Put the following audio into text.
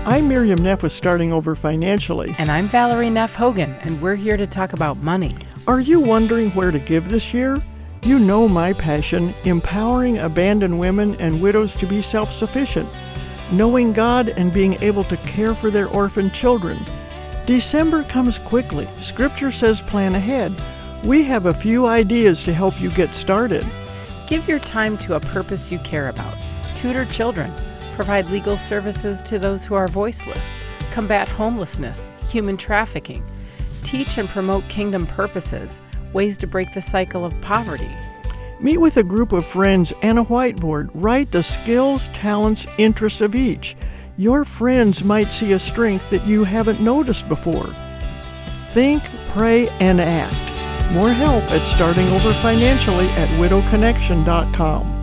I'm Miriam Neff with Starting Over Financially. And I'm Valerie Neff Hogan, and we're here to talk about money. Are you wondering where to give this year? You know my passion, empowering abandoned women and widows to be self-sufficient, knowing God and being able to care for their orphan children. December comes quickly. Scripture says plan ahead. We have a few ideas to help you get started. Give your time to a purpose you care about. Tutor children. Provide legal services to those who are voiceless. Combat homelessness, human trafficking. Teach and promote kingdom purposes, ways to break the cycle of poverty. Meet with a group of friends and a whiteboard. Write the skills, talents, interests of each. Your friends might see a strength that you haven't noticed before. Think, pray, and act. More help at Starting Over Financially at widowconnection.com.